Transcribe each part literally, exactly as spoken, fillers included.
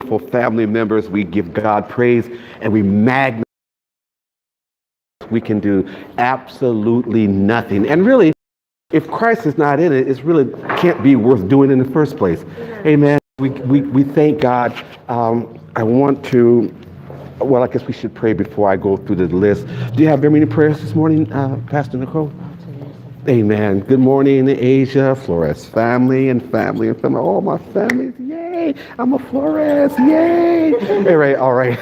for family members. We give God praise and we magnify. We can do absolutely nothing. And really, if Christ is not in it, it really can't be worth doing in the first place. Amen. We, we, we thank God. Um, I want to, well, I guess we should pray before I go through the list. Do you have very many prayers this morning, uh, Pastor Nicole? Amen. Good morning, Asia, Flores family and family and family. All my families, yay. I'm a Flores, yay. All right, all right.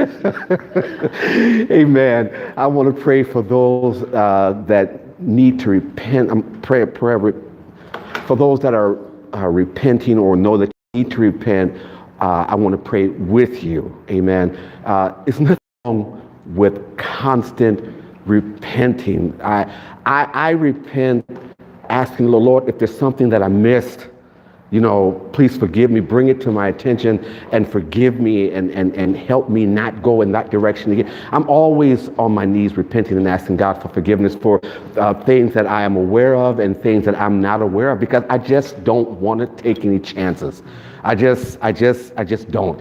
Amen. I want to pray for those uh, that need to repent. I'm praying prayer for those that are uh, repenting or know that you need to repent. Uh, I want to pray with you. Amen. Uh, it's nothing wrong with constant repenting. I, I, I repent asking the Lord, if there's something that I missed, you know, please forgive me, bring it to my attention and forgive me and, and, and help me not go in that direction again. I'm always on my knees repenting and asking God for forgiveness for uh, things that I am aware of and things that I'm not aware of, because I just don't want to take any chances. I just, I just, I just don't.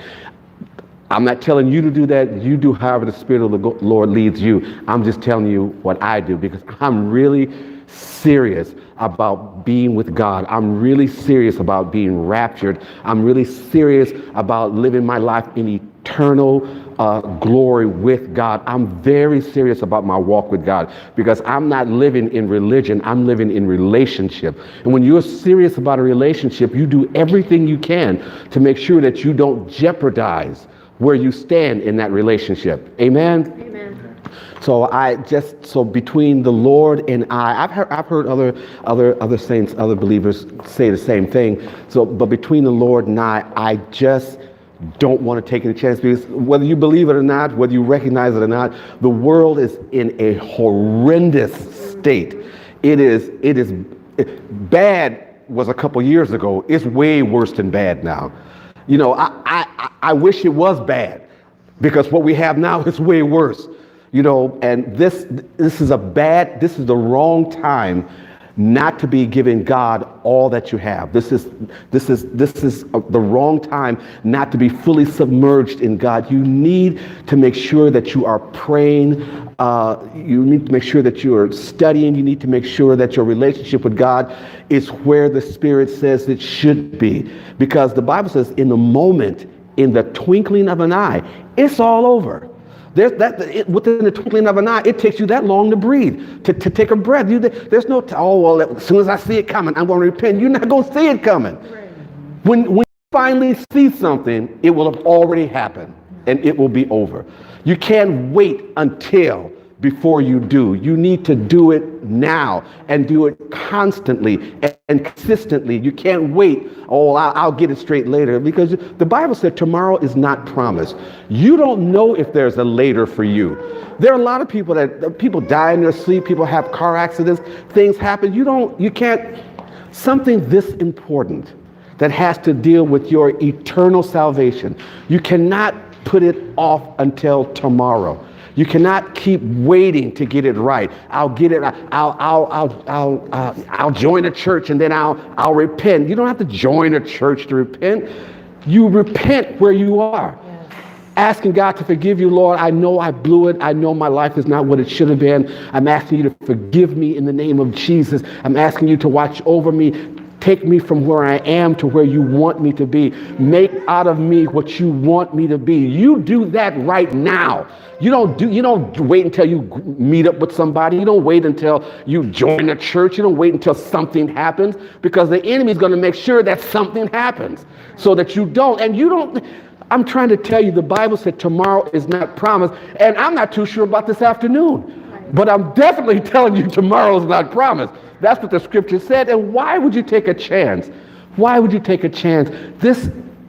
I'm not telling you to do that. You do however the Spirit of the Lord leads you. I'm just telling you what I do, because I'm really serious about being with God. I'm really serious about being raptured. I'm really serious about living my life in eternal uh, glory with God. I'm very serious about my walk with God, because I'm not living in religion. I'm living in relationship. And when you're serious about a relationship, you do everything you can to make sure that you don't jeopardize where you stand in that relationship. Amen? Amen. So I just, so between the Lord and I, I've heard, I've heard other, other, other saints, other believers say the same thing. So, but between the Lord and I, I just don't want to take any chance, because whether you believe it or not, whether you recognize it or not, the world is in a horrendous state. It is, it is, it, bad was a couple years ago. It's way worse than bad now. You know, I, I, I wish it was bad, because what we have now is way worse. You know, and this this is a bad, this is the wrong time not to be giving God all that you have. This is this is this is the wrong time not to be fully submerged in God. You need to make sure that you are praying. Uh, you need to make sure that you are studying. You need to make sure that your relationship with God is where the Spirit says it should be, because the Bible says, in the moment, in the twinkling of an eye, it's all over. There's that it, within the twinkling of an eye, it takes you that long to breathe, to, to take a breath. You, there's no, oh, well, as soon as I see it coming, I'm going to repent. You're not going to see it coming. Right. When, when you finally see something, it will have already happened and it will be over. You can't wait until before you do. You need to do it now and do it constantly and, and consistently. You can't wait, oh, I'll, I'll get it straight later, because the Bible said tomorrow is not promised. You don't know if there's a later for you. There are a lot of people that, people die in their sleep, people have car accidents, things happen. You don't, you can't, something this important that has to deal with your eternal salvation, you cannot put it off until tomorrow. You cannot keep waiting to get it right. I'll get it. I'll, I'll, I'll, I'll, uh, I'll join a church and then I'll, I'll repent. You don't have to join a church to repent. You repent where you are. Yes. Asking God to forgive you, Lord. I know I blew it. I know my life is not what it should have been. I'm asking you to forgive me in the name of Jesus. I'm asking you to watch over me. Take me from where I am to where you want me to be. Make out of me what you want me to be. You do that right now. You don't do. You don't wait until you meet up with somebody. You don't wait until you join a church. You don't wait until something happens, because the enemy is going to make sure that something happens so that you don't. And you don't. I'm trying to tell you, the Bible said tomorrow is not promised, and I'm not too sure about this afternoon, but I'm definitely telling you tomorrow is not promised. That's what the scripture said. And why would you take a chance? Why would you take a chance? This,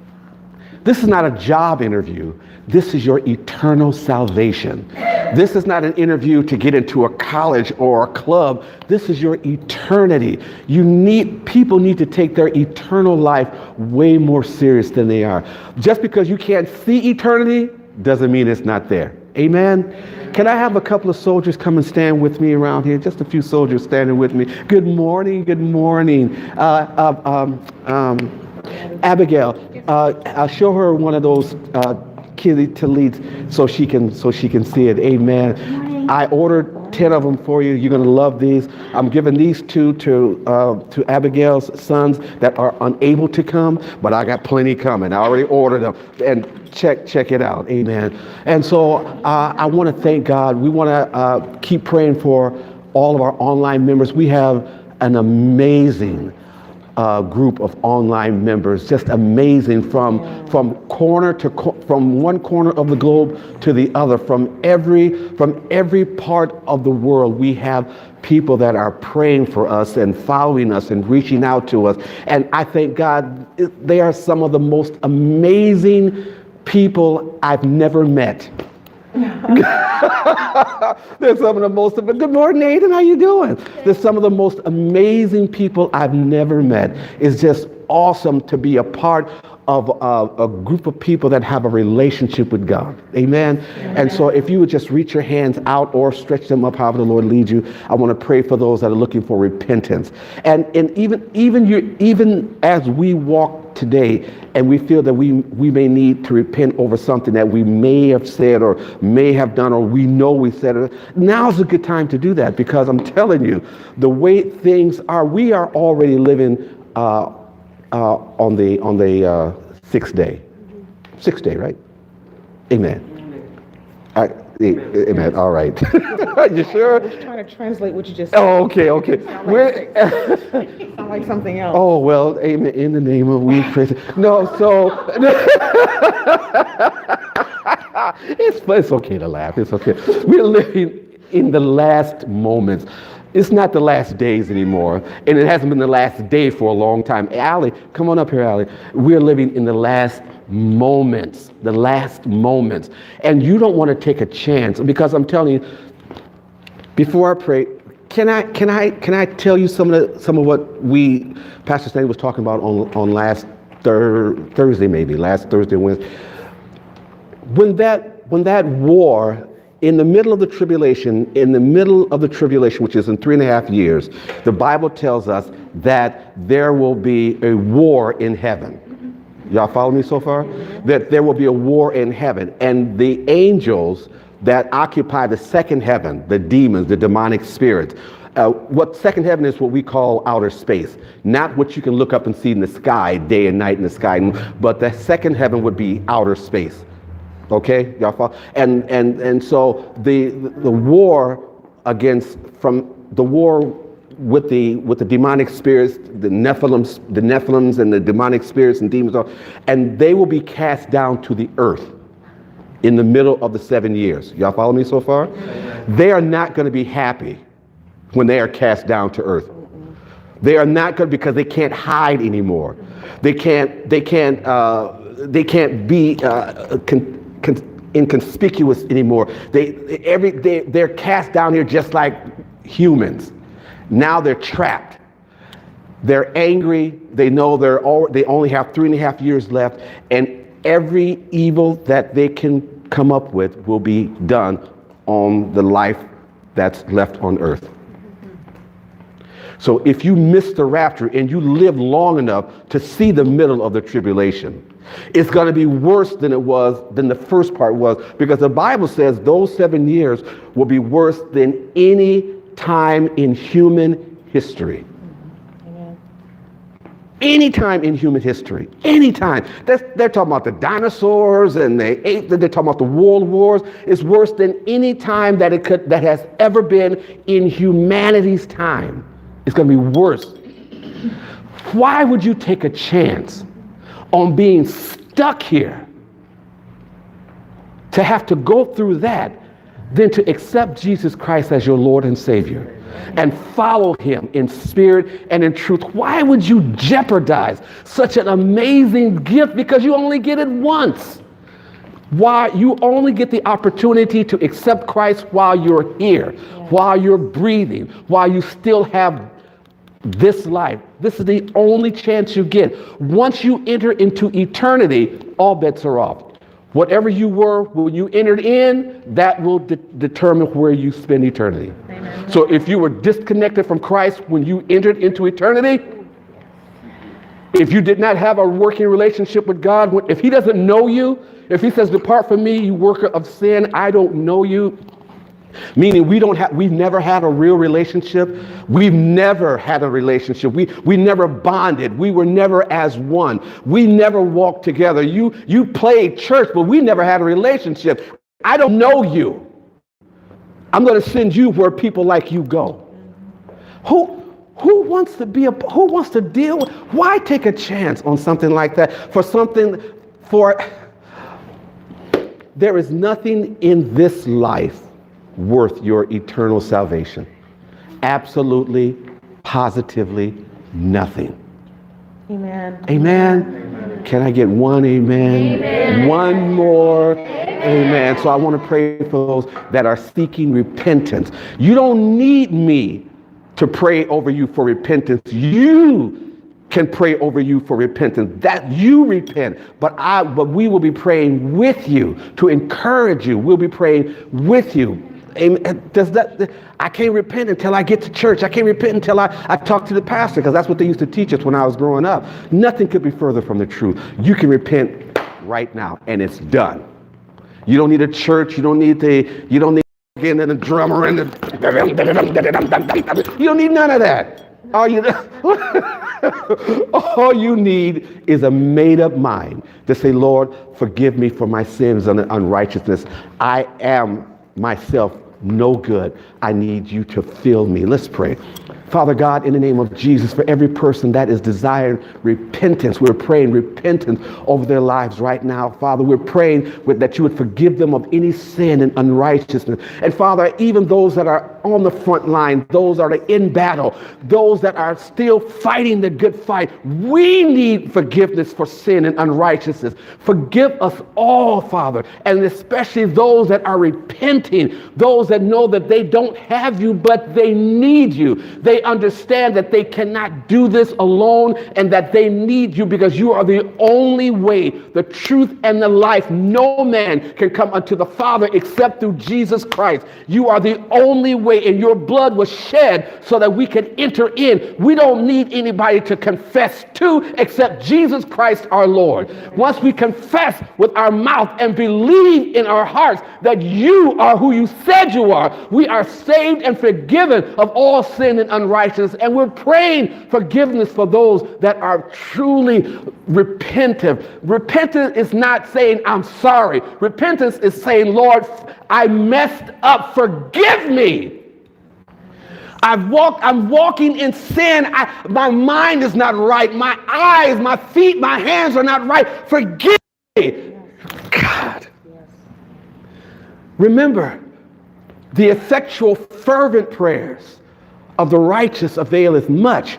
this is not a job interview. This is your eternal salvation. This is not an interview to get into a college or a club. This is your eternity. You need, people need to take their eternal life way more serious than they are. Just because you can't see eternity doesn't mean it's not there. Amen. Can I have a couple of soldiers come and stand with me around here? Just a few soldiers standing with me. Good morning. Good morning. Uh, uh, um, um, Abigail, uh, I'll show her one of those uh, kitty tallits so she can so she can see it. Amen. I ordered ten of them for you. You're gonna love these. I'm giving these two to uh, to Abigail's sons that are unable to come, but I got plenty coming. I already ordered them, and check check it out. Amen. And so uh, I want to thank God. We want to uh, keep praying for all of our online members. We have an amazing uh, group of online members, just amazing from from corner to co- from one corner of the globe to the other, from every from every part of the world. We have people that are praying for us and following us and reaching out to us, and I thank God. They are some of the most amazing people I've never met. They're some of the most, good morning, Nathan, how you doing? They're some of the most amazing people I've never met. It's just awesome to be a part of a, a group of people that have a relationship with God. Amen. Amen. And so if you would just reach your hands out or stretch them up, however the Lord leads you, I want to pray for those that are looking for repentance. And, and even, even, you, even as we walk today and we feel that we, we may need to repent over something that we may have said or may have done, or we know we said it, now's a good time to do that, because I'm telling you, the way things are, we are already living uh, Uh, on the on the uh, sixth day, sixth day, right? Amen. I, amen. Amen. All right. You sure? I was trying to translate what you just said. Oh, okay, okay. Sound like, sound like something else. Oh well, amen. In the name of we praise. No, so it's it's okay to laugh. It's okay. We're living in the last moments. It's not the last days anymore, and it hasn't been the last day for a long time. Allie, come on up here, Allie. We're living in the last moments, the last moments. And you don't want to take a chance, because I'm telling you, before I pray, can I can I can I tell you some of the, some of what we Pastor Stanley was talking about on on last thir- Thursday, maybe last Thursday, Wednesday. When that when that war, in the middle of the tribulation, in the middle of the tribulation, which is in three and a half years, the Bible tells us that there will be a war in heaven. Y'all follow me so far? That there will be a war in heaven. And the angels that occupy the second heaven, the demons, the demonic spirits, uh, what second heaven is what we call outer space. Not what you can look up and see in the sky, day and night in the sky, but the second heaven would be outer space. Okay, y'all follow? And and and so the the war against from the war with the with the demonic spirits, the Nephilims, the Nephilims, and the demonic spirits and demons, and they will be cast down to the earth in the middle of the seven years. Y'all follow me so far? They are not going to be happy when they are cast down to earth. They are not good, because they can't hide anymore. They can't. They can't. Uh, they can't be. Uh, con- inconspicuous anymore. They every they they're cast down here just like humans. Now they're trapped. They're angry. They know they're all, they only have three and a half years left, and every evil that they can come up with will be done on the life that's left on earth. So if you miss the rapture and you live long enough to see the middle of the tribulation, it's going to be worse than it was, than the first part was, because the Bible says those seven years will be worse than any time in human history. Amen. Any time in human history, any time. That's, they're talking about the dinosaurs and the eight, they're talking about the world wars. It's worse than any time that it could, that has ever been in humanity's time. It's going to be worse. Why would you take a chance on being stuck here, to have to go through that, than to accept Jesus Christ as your Lord and Savior and follow him in spirit and in truth? Why would you jeopardize such an amazing gift because you only get it once? Why you only get the opportunity to accept Christ while you're here, yeah. while you're breathing, while you still have this life. This is the only chance you get. Once you enter into eternity, all bets are off. Whatever you were when you entered in, that will de- determine where you spend eternity. Amen. So if you were disconnected from Christ when you entered into eternity, If you did not have a working relationship with God, if he doesn't know you, if he says, depart from me, you worker of sin, I don't know you, meaning we don't have, we've never had a real relationship. We've never had a relationship. We we never bonded. We were never as one. We never walked together. You you played church, but we never had a relationship. I don't know you. I'm going to send you where people like you go. Who who wants to be a who wants to deal with? Why take a chance on something like that? For something for there is nothing in this life worth your eternal salvation. Absolutely, positively nothing. Amen. Amen. Amen. Can I get one amen? Amen. One more amen. So I want to pray for those that are seeking repentance. You don't need me to pray over you for repentance. You can pray over you for repentance. That you repent, but I but we will be praying with you to encourage you. We'll be praying with you. Amen. Does that, I can't repent until I get to church. I can't repent until I, I talk to the pastor, because that's what they used to teach us when I was growing up. Nothing could be further from the truth. You can repent right now, and it's done. You don't need a church. You don't need the, you don't need again and the drummer and the, you don't need none of that. All you, all you need is a made-up mind to say, Lord, forgive me for my sins and unrighteousness. I am myself no good. I need you to fill me. Let's pray. Father God, in the name of Jesus, for every person that is desiring repentance, we're praying repentance over their lives right now. Father, we're praying with, that you would forgive them of any sin and unrighteousness. And Father, even those that are on the front line, those that are in battle, those that are still fighting the good fight, we need forgiveness for sin and unrighteousness. Forgive us all, Father, and especially those that are repenting, those that know that they don't have you, but they need you. They understand that they cannot do this alone and that they need you, because you are the only way, the truth, and the life. No man can come unto the Father except through Jesus Christ. You are the only way, and your blood was shed so that we can enter in. We don't need anybody to confess to except Jesus Christ our Lord. Once we confess with our mouth and believe in our hearts that you are who you said you are, we are saved and forgiven of all sin and unrighteousness. And we're praying forgiveness for those that are truly repentant. Repentance is not saying I'm sorry. Repentance is saying, Lord, I messed up. Forgive me. I've walked, I'm walking in sin. I, my mind is not right. My eyes, my feet, my hands are not right. Forgive me. God. Remember, the effectual, fervent prayers of the righteous availeth much.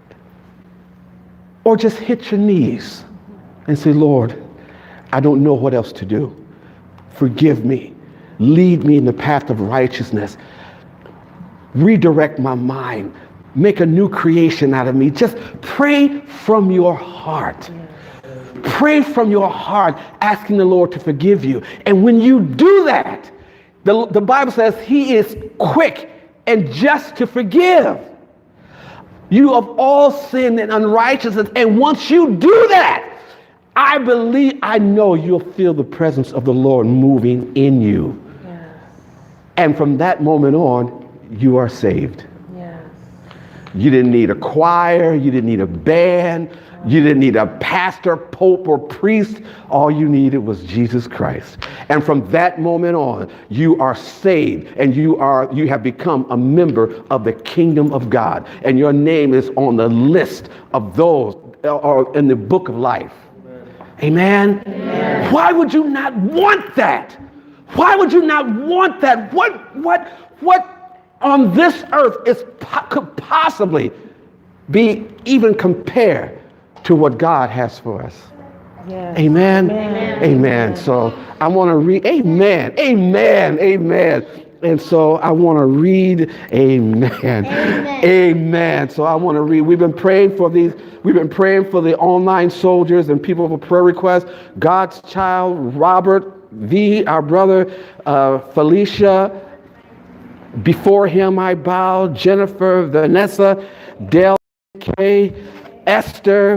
Or just hit your knees and say, Lord, I don't know what else to do. Forgive me. Lead me in the path of righteousness. Redirect my mind. Make a new creation out of me. Just pray from your heart. Pray from your heart, asking the Lord to forgive you. And when you do that, the, the Bible says he is quick and just to forgive you of all sin and unrighteousness. And once you do that, I believe, I know you'll feel the presence of the Lord moving in you. Yes. And from that moment on, you are saved. Yes. You didn't need a choir. You didn't need a band. You didn't need a pastor, pope, or priest. All you needed was Jesus Christ. And from that moment on, you are saved, and you are you have become a member of the kingdom of God. And your name is on the list of those or in the book of life. Amen. Amen. Why would you not want that? Why would you not want that? What what what on this earth is could possibly be even compared to what God has for us? Yes. Amen. Amen. Amen. So I want to read. Amen. Amen. Amen. And so I want to read. Amen. Amen. Amen. So I want to read. We've been praying for these. We've been praying for the online soldiers and people with prayer requests. God's child, Robert V, our brother, uh, Felicia. Before him I bow. Jennifer, Vanessa, Dale, Kay, Esther,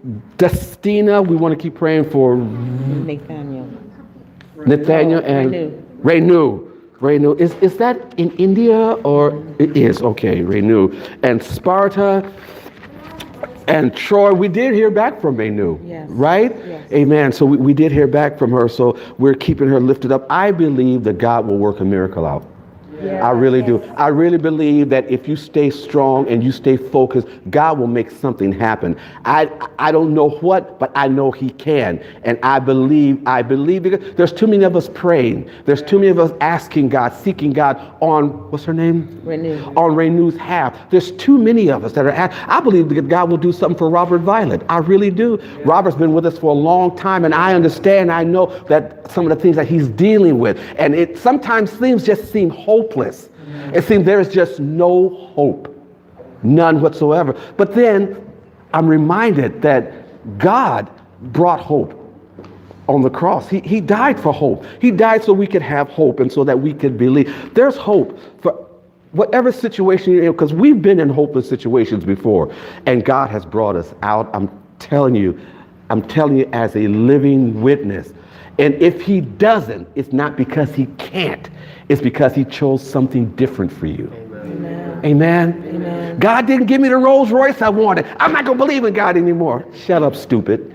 Destina, we want to keep praying for Nathaniel. Nathaniel and Renu. Renu. Is, is that in India or it is? Okay, Renu. And Sparta and Troy. We did hear back from Renu, yes. right? Yes. Amen. So we, we did hear back from her. So we're keeping her lifted up. I believe that God will work a miracle out. Yeah. I really do. I really believe that if you stay strong and you stay focused, God will make something happen. I I don't know what, but I know he can. And I believe, I believe because there's too many of us praying. There's too many of us asking God, seeking God on, what's her name? Renew. On Renew's half. There's too many of us that are at, I believe that God will do something for Robert Violet. I really do. Yeah. Robert's been with us for a long time, and I understand, I know that some of the things that he's dealing with. And it sometimes things just seem hopeless. Hopeless. It seems there is just no hope, none whatsoever. But then I'm reminded that God brought hope on the cross. He, he died for hope. He died so we could have hope and so that we could believe. There's hope for whatever situation you're in, because we've been in hopeless situations before, and God has brought us out. I'm telling you, I'm telling you as a living witness. And if he doesn't, it's not because he can't. It's because he chose something different for you. Amen. Amen. Amen. God didn't give me the Rolls Royce I wanted. I'm not going to believe in God anymore. Shut up, stupid.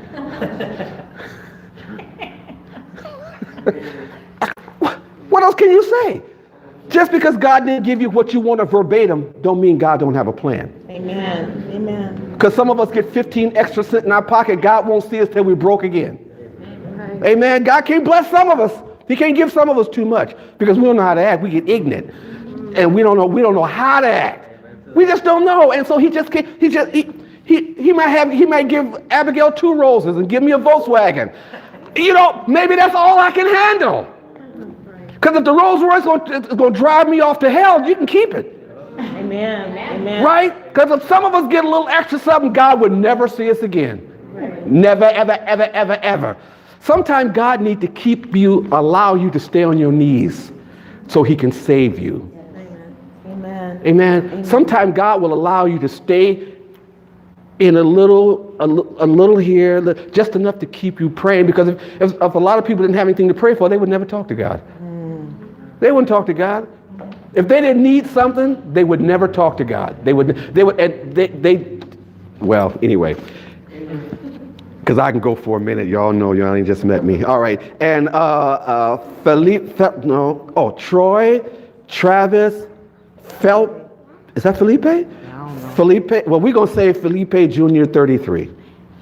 What else can you say? Just because God didn't give you what you want verbatim, don't mean God don't have a plan. Amen. Amen. Because some of us get fifteen extra cents in our pocket. God won't see us till we're broke again. Amen. God can't bless some of us. He can't give some of us too much because we don't know how to act. We get ignorant, and we don't know. We don't know how to act. We just don't know. And so he just can't. He just he he he might have. He might give Abigail two roses and give me a Volkswagen. You know, maybe that's all I can handle. Because if the Rolls Royce is going to drive me off to hell, you can keep it. Amen. Amen. Right? Because if some of us get a little extra something, God would never see us again. Right. Never, ever, ever, ever, ever. Sometimes God needs to keep you, allow you to stay on your knees so he can save you. Amen. Amen. Amen. Amen. Sometimes God will allow you to stay in a little, a, a little here, just enough to keep you praying. Because if, if, if a lot of people didn't have anything to pray for, they would never talk to God. Mm. They wouldn't talk to God. If they didn't need something, they would never talk to God. They would, they would, and they, they, well, anyway. Because I can go for a minute. Y'all know, y'all ain't just met me. All right. And uh, uh, Philippe, Fe- no, oh, Troy, Travis, Phelps. Is that Felipe? I don't know. Felipe. Well, we're going to say Felipe Junior thirty-three.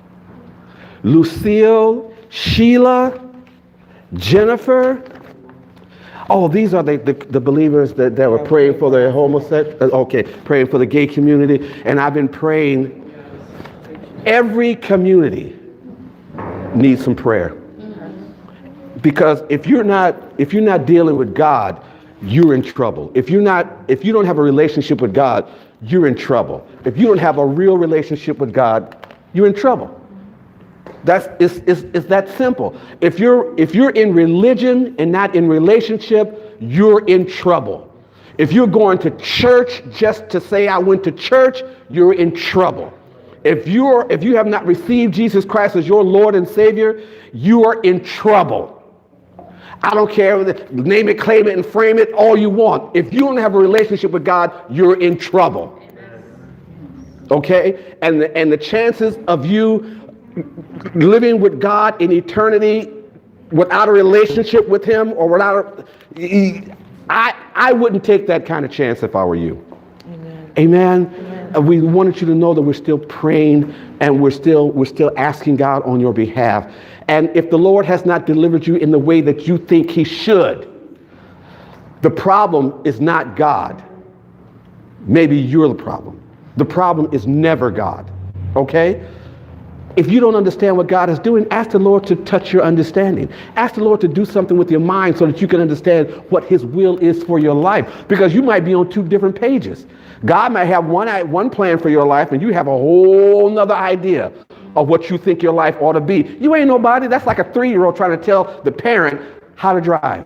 Lucille, Sheila, Jennifer. Oh, these are the, the, the believers that, that were praying for the homosexual. Okay, praying for the gay community. And I've been praying. Every community needs some prayer, because if you're not if you're not dealing with God, you're in trouble. If you're not if you don't have a relationship with God, you're in trouble. If you don't have a real relationship with God, you're in trouble. That's it's, it's, it's that simple. If you're if you're in religion and not in relationship, you're in trouble. If you're going to church just to say I went to church, you're in trouble. If you're if you have not received Jesus Christ as your Lord and Savior, you are in trouble. I don't care, name it, claim it, and frame it all you want. If you don't have a relationship with God, you're in trouble. Okay? And the, and the chances of you living with God in eternity without a relationship with him or without a, I, I wouldn't take that kind of chance if I were you. Amen. Amen. Amen. And we wanted you to know that we're still praying and we're still we're still asking God on your behalf. And if the Lord has not delivered you in the way that you think he should, the problem is not God. Maybe you're the problem. The problem is never God. Okay? If you don't understand what God is doing, ask the Lord to touch your understanding. Ask the Lord to do something with your mind so that you can understand what his will is for your life. Because you might be on two different pages. God might have one, one plan for your life, and you have a whole nother idea of what you think your life ought to be. You ain't nobody. That's like a three-year-old trying to tell the parent how to drive.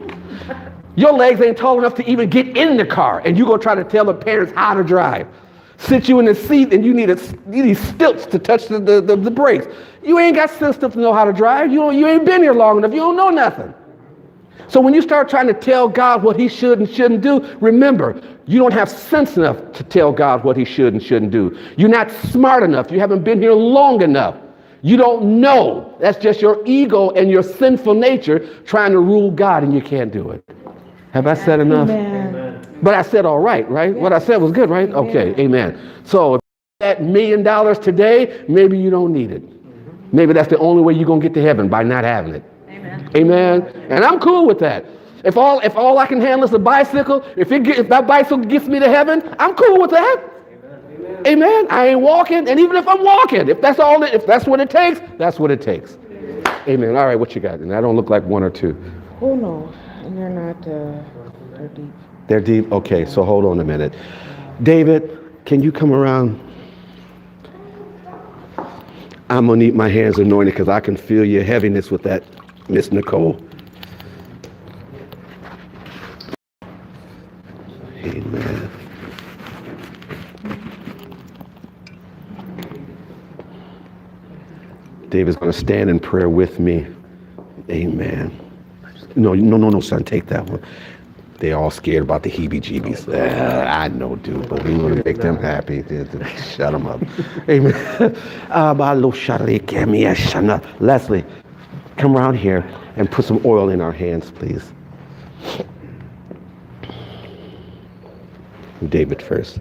Your legs ain't tall enough to even get in the car, and you're going to try to tell the parents how to drive. Sit you in the seat and you need, a, you need stilts to touch the, the, the, the brakes. You ain't got sense enough to know how to drive. You, don't, you ain't been here long enough. You don't know nothing. So when you start trying to tell God what he should and shouldn't do, remember, you don't have sense enough to tell God what he should and shouldn't do. You're not smart enough. You haven't been here long enough. You don't know. That's just your ego and your sinful nature trying to rule God, and you can't do it. Have I said enough? Amen. But I said all right, right? What I said was good, right? Okay, amen. So if that million dollars today, maybe you don't need it. Maybe that's the only way you're going to get to heaven, by not having it. Amen. Amen. And I'm cool with that. If all if all I can handle is a bicycle, if it get, if that bicycle gets me to heaven, I'm cool with that. Amen. Amen. I ain't walking, and even if I'm walking, if that's all, it, if that's what it takes, that's what it takes. Amen. All right, what you got? And I don't look like one or two. Oh no, and they're not. Uh, they're deep. They're deep. Okay, so hold on a minute. David, can you come around? I'm gonna need my hands anointed because I can feel your heaviness with that, Miss Nicole. Amen. David's going to stand in prayer with me. Amen. No, no, no, no, son, take that one. They all scared about the heebie-jeebies. Uh, I know, dude, but we want to make them happy. Shut them up. Amen. Leslie, come around here and put some oil in our hands, please. David first.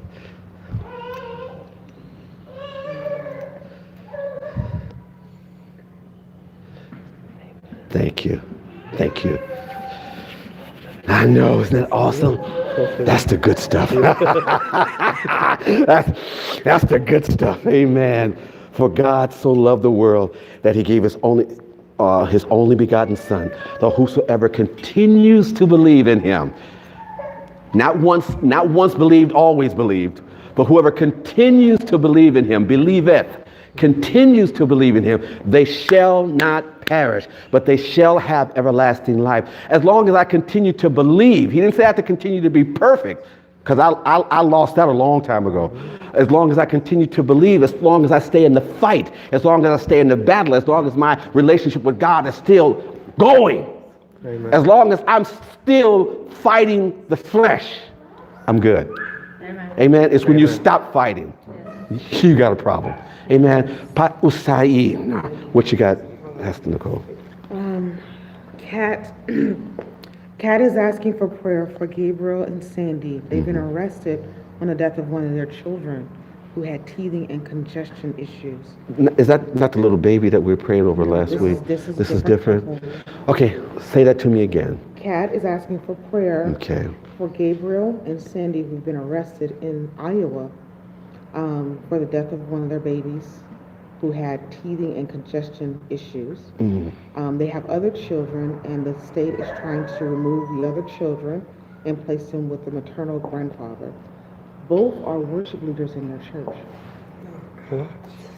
Thank you. Thank you. I know, isn't that awesome? That's the good stuff. that's, that's the good stuff. Amen. For God so loved the world that he gave his only uh, his only begotten Son, that whosoever continues to believe in him, not once, not once believed, always believed, but whoever continues to believe in him, believeth, continues to believe in him, they shall not perish, but they shall have everlasting life. As long as I continue to believe, he didn't say I have to continue to be perfect, because I, I, I lost that a long time ago. As long as I continue to believe, as long as I stay in the fight, as long as I stay in the battle, as long as my relationship with God is still going, Amen. As long as I'm still fighting the flesh, I'm good. Amen. Amen. It's when Amen. You stop fighting, yes. You got a problem. Amen. Pat usai. What you got? Ask Nicole. Um, Kat, Kat is asking for prayer for Gabriel and Sandy. They've mm-hmm. been arrested on the death of one of their children who had teething and congestion issues. Is that not the little baby that we were praying over last this week? Is, this is this different. is different. Okay, say that to me again. Kat is asking for prayer okay. for Gabriel and Sandy, who've been arrested in Iowa um, for the death of one of their babies who had teething and congestion issues. Mm-hmm. Um, they have other children, and the state is trying to remove the other children and place them with the maternal grandfather. Both are worship leaders in their church. Huh?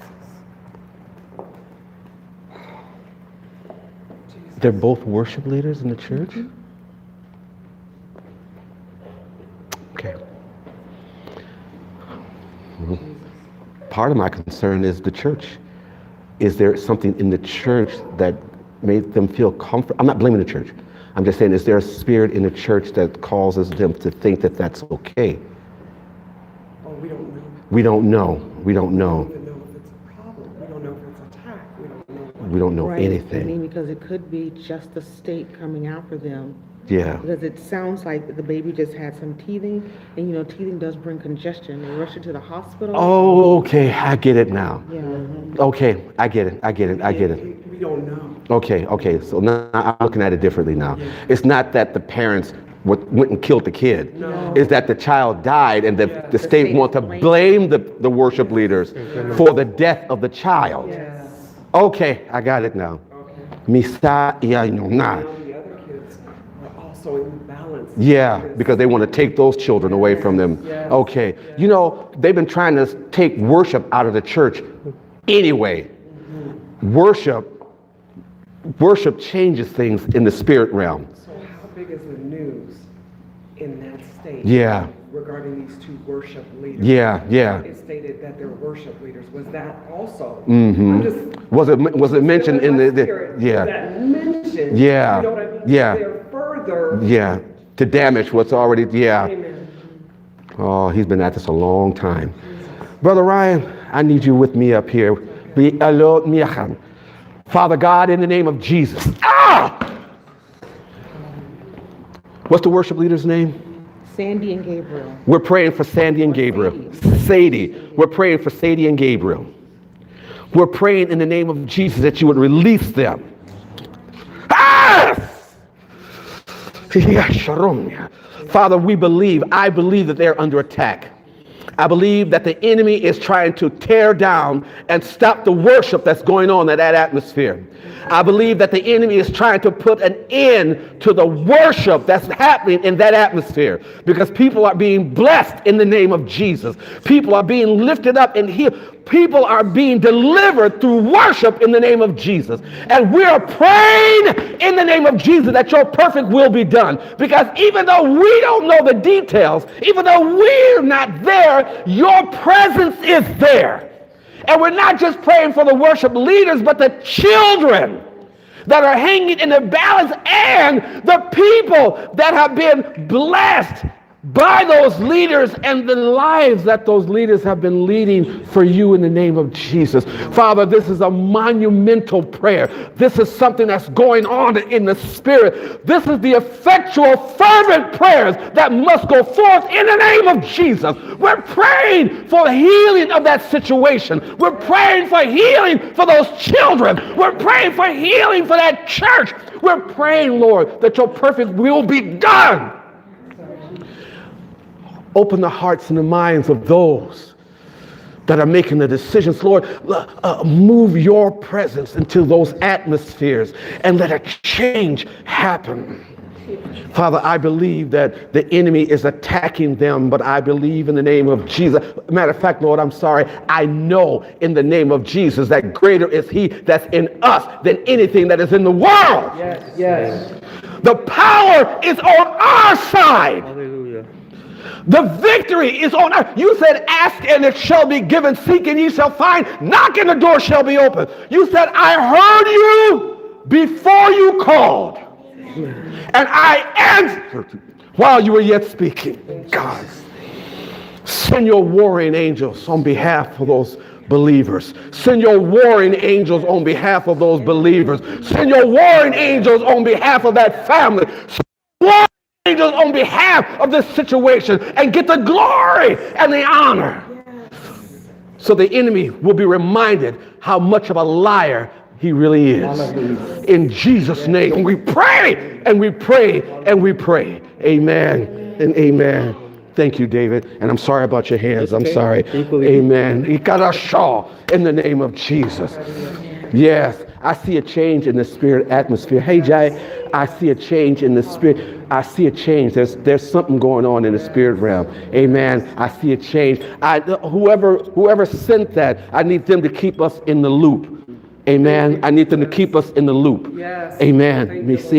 They're both worship leaders in the church? Mm-hmm. Okay. Mm-hmm. Part of my concern is the church. Is there something in the church that made them feel comfortable? I'm not blaming the church. I'm just saying, is there a spirit in the church that causes them to think that that's okay? Oh, we don't know. We don't know. We don't know. We don't even know if it's a problem. We don't know if it's attack. We don't know. We don't know right. anything. I mean, because it could be just the state coming after them. Yeah. Because it sounds like the baby just had some teething, and you know, teething does bring congestion. They rush her to the hospital. Oh, okay. I get it now. Yeah. Okay. I get it. I get it. I get it. We don't know. Okay. Okay. So now I'm looking at it differently now. Yeah. It's not that the parents went and killed the kid. No. It's that the child died, and the, yeah. the, the state, state wants to blame the, the worship leaders mm-hmm. for the death of the child. Yes. Okay. I got it now. Misa ya no na. So imbalance. Yeah, because they want to take those children away from them. Yes. Okay. You know, they've been trying to take worship out of the church anyway. Mm-hmm. Worship, worship changes things in the spirit realm. So how big is the news in that state? Yeah. regarding these two worship leaders. Yeah, yeah. It stated that they're worship leaders. Was that also? Mm-hmm. I'm just, Was it was it mentioned in the, the spirit, yeah. Was that mentioned? Yeah. You know what I mean? Yeah. They're further. Yeah, to damage what's already, yeah. Amen. Oh, he's been at this a long time. Brother Ryan, I need you with me up here. Be alone, miachan. Father God, in the name of Jesus. Ah! What's the worship leader's name? Sandy and Gabriel. We're praying for Sandy and Gabriel. Sadie. We're praying for Sadie and Gabriel. We're praying in the name of Jesus that you would release them. Ah! Father, we believe, I believe that they're under attack. I believe that the enemy is trying to tear down and stop the worship that's going on in that atmosphere. I believe that the enemy is trying to put an end to the worship that's happening in that atmosphere, because people are being blessed in the name of Jesus. People are being lifted up and healed. People are being delivered through worship in the name of Jesus. And we are praying in the name of Jesus that your perfect will be done. Because even though we don't know the details, even though we're not there, your presence is there. And we're not just praying for the worship leaders, but the children that are hanging in the balance and the people that have been blessed by those leaders and the lives that those leaders have been leading for you in the name of Jesus. Father, this is a monumental prayer. This is something that's going on in the spirit. This is the effectual, fervent prayers that must go forth in the name of Jesus. We're praying for healing of that situation. We're praying for healing for those children. We're praying for healing for that church. We're praying, Lord, that your perfect will be done. Open the hearts and the minds of those that are making the decisions. Lord, uh, move your presence into those atmospheres and let a change happen. Father, I believe that the enemy is attacking them, but I believe in the name of Jesus. Matter of fact, Lord, I'm sorry. I know in the name of Jesus that greater is he that's in us than anything that is in the world. Yes, yes. The power is on our side. Hallelujah. The victory is on earth. You said, ask and it shall be given. Seek and ye shall find. Knock and the door shall be opened. You said, I heard you before you called. And I answered while you were yet speaking. God, send your warring angels on behalf of those believers. Send your warring angels on behalf of those believers. Send your warring angels on behalf of that family. Send warring angels on behalf of this situation and get the glory and the honor. Yes. So the enemy will be reminded how much of a liar he really is. In Jesus' name. And we pray and we pray and we pray. Amen and amen. Thank you, David. And I'm sorry about your hands. I'm sorry. Amen. In the name of Jesus. Yes, I see a change in the spirit atmosphere. Hey, Jay, I see a change in the spirit. I see a change. There's there's something going on in the spirit realm. Amen. I see a change. I whoever whoever sent that, I need them to keep us in the loop. Amen. I need them to keep us in the loop. Yes. Amen.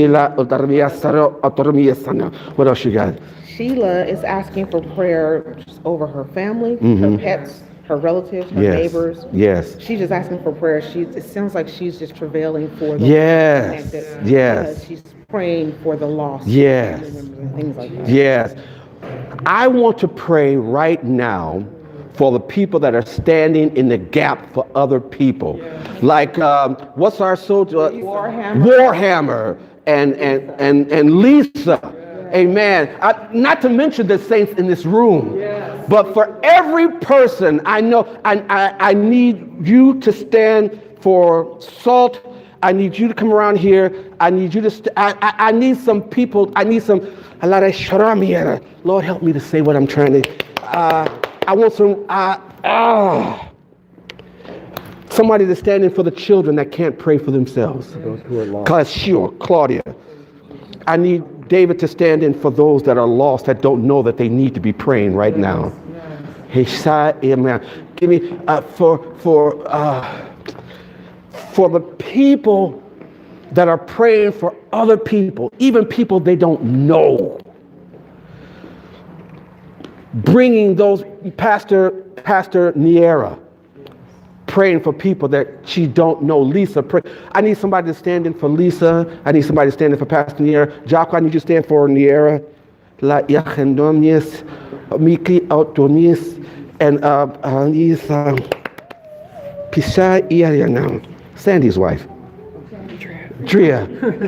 What else you got? Sheila is asking for prayer over her family, Mm-hmm. her pets, her relatives, her Yes. neighbors. Yes. She's just asking for prayer. She it sounds like she's just travailing for the Yes. connected, Yes. because she's praying for the lost. Yes. And things like that. Yes. I want to pray right now for the people that are standing in the gap for other people. Like, um, what's our soldier? Warhammer. Warhammer and, and, and, and Lisa. Amen. I, not to mention the saints in this room. Yes. But for every person, I know, I, I, I need you to stand for Salt. I need you to come around here. I need you to, st- I, I, I need some people, I need some, Lord, help me to say what I'm trying to, uh, I want some, uh, uh, somebody to stand in for the children that can't pray for themselves. Those who are lost. Cause sure, Claudia. I need David to stand in for those that are lost, that don't know that they need to be praying right now. Hey, amen. Give me uh, for for uh, for the people that are praying for other people, even people they don't know. bringing those, Pastor, Pastor Niera, praying for people that she don't know. Lisa, pray. I need somebody to stand in for Lisa. I need somebody to stand in for Pastor Niera. Jacques, I need you to stand for Niera. La Yachendonis, Miki Autonis, and uh, Lisa Pisha Iariana, Sandy's wife. Drea.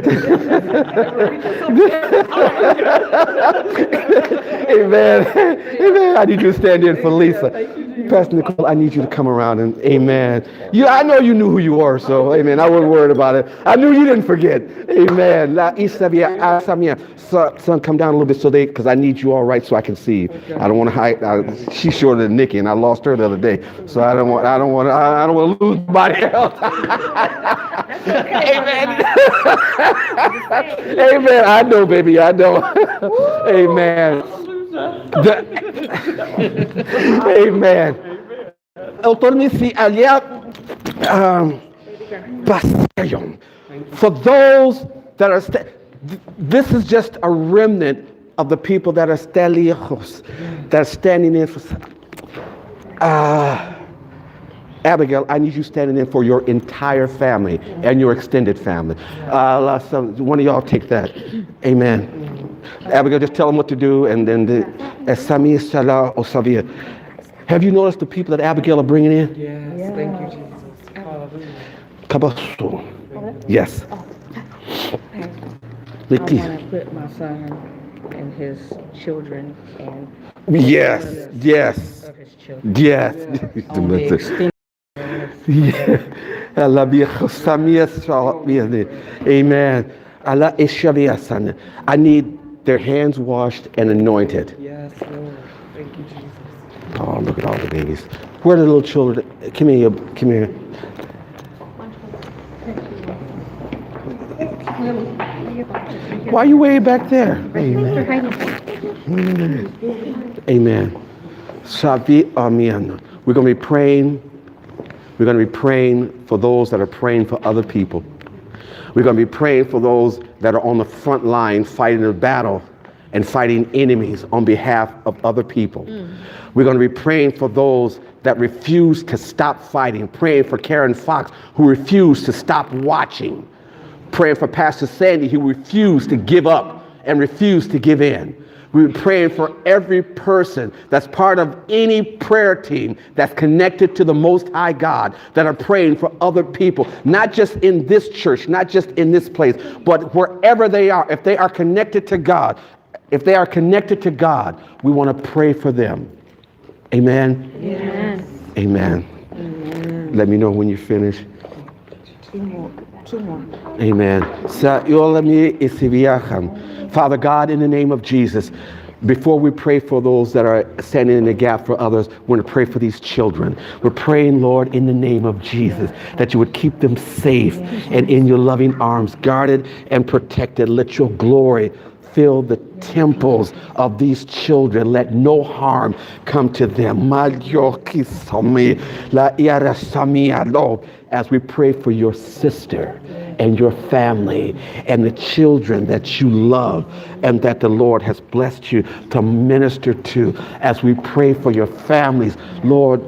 Amen. Amen. I need you to stand in for Lisa. Pastor Nicole, I need you to come around and amen. You, I know you knew who you were, so amen. I wasn't worried about it. I knew you didn't forget. Amen. La Isabia Asamia. Son, son, come down a little bit so they, because I need you all right so I can see you. I don't want to hide. I, she's shorter than Nikki, and I lost her the other day, so I don't want. I don't want. I, I don't want to lose somebody else. Amen. Amen. I know, baby. I know. Amen. The, amen. Autonomisi alia passion. For those that are, st- this is just a remnant of the people that are stelios, that are standing in for. Uh, Abigail, I need you standing in for your entire family and your extended family. Uh, some, one of y'all take that. Amen. Abigail, just tell them what to do, and then the Esami Salah Osavia. Have you noticed the people that Abigail are bringing in? Yes, yes. Thank you, Jesus. Hallelujah. Kabasu. Yes. I Nikki. want to put my son and his children and Yes. Yes. of his children Yes. on the extended. Yeah. Allah be Samia Salah. Amen. Allah Ishabiasan. I need their hands washed and anointed. Yes, Lord. Thank you, Jesus. Oh, look at all the babies. Where are the little children? Come here, come here. Why are you way back there? Amen. Amen. Shavi Amen. We're going to be praying. We're going to be praying for those that are praying for other people. We're going to be praying for those that are on the front line fighting the battle and fighting enemies on behalf of other people. Mm. We're going to be praying for those that refuse to stop fighting, praying for Karen Fox, who refused to stop watching, praying for Pastor Sandy, who refused to give up and refused to give in. We're praying for every person that's part of any prayer team that's connected to the Most High God, that are praying for other people, not just in this church, not just in this place, but wherever they are. If they are connected to God, if they are connected to God, we want to pray for them. Amen? Amen. Amen. Amen. Let me know when you finish. Two more. Two more. Amen. Father God, in the name of Jesus, before we pray for those that are standing in the gap for others, we're going to pray for these children. We're praying, Lord, in the name of Jesus, that you would keep them safe and in your loving arms, guarded and protected. Let your glory fill the temples of these children. Let no harm come to them. As we pray for your sister and your family and the children that you love and that the Lord has blessed you to minister to, as we pray for your families, Lord,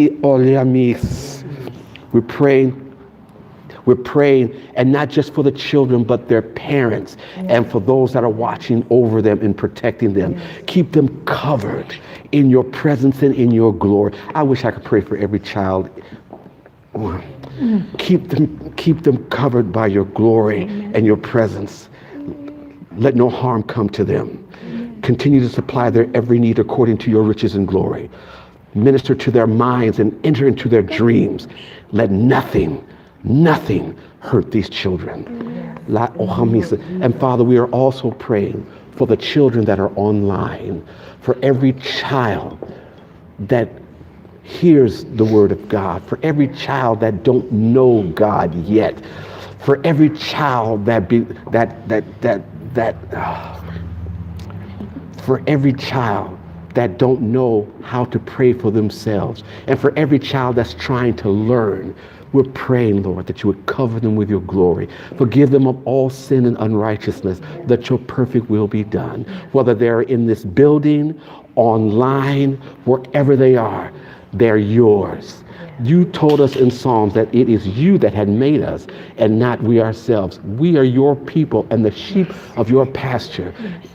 we're praying We're praying, and not just for the children, but their parents, and for those that are watching over them and protecting them. Keep them covered in your presence and in your glory. I wish I could pray for every child. Keep them, keep them covered by your glory and your presence. Let no harm come to them. Continue to supply their every need according to your riches and glory. Minister to their minds and enter into their dreams. Let nothing Nothing hurt these children. And Father, we are also praying for the children that are online, for every child that hears the word of God, for every child that don't know God yet, for every child that be that that that that uh, for every child that don't know how to pray for themselves, and for every child that's trying to learn. We're praying, Lord, that you would cover them with your glory. Forgive them of all sin and unrighteousness, that your perfect will be done. Whether they're in this building, online, wherever they are, they're yours. You told us in Psalms that it is you that had made us and not we ourselves. We are your people and the sheep of your pasture.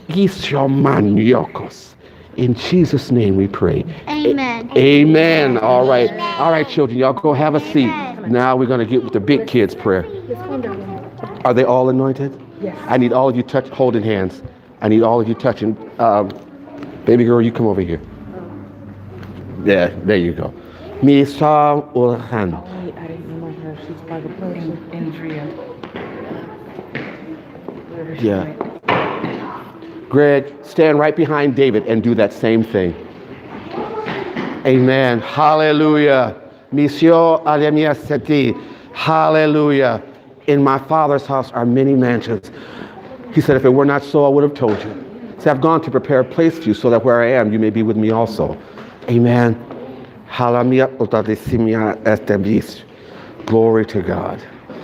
In Jesus' name we pray. Amen. A- Amen. All right. All right, children, y'all go have a seat. Now we're going to get with the big kids' prayer. Are they all anointed? Yes. I need all of you touch, holding hands. I need all of you touching. Um, baby girl, you come over here. Yeah, there you go. Misa Ulhan. Oh, wait, I didn't know her. She's by the person. Andrea. Wherever she Yeah. went. Greg, stand right behind David and do that same thing. Amen. Hallelujah. Misio alemia seti. Hallelujah. In my Father's house are many mansions. He said, if it were not so, I would have told you. See, I've gone to prepare a place for you so that where I am, you may be with me also. Amen. Glory to God.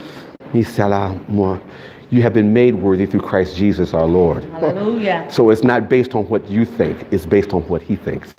You have been made worthy through Christ Jesus our Lord. Hallelujah. So it's not based on what you think, it's based on what he thinks.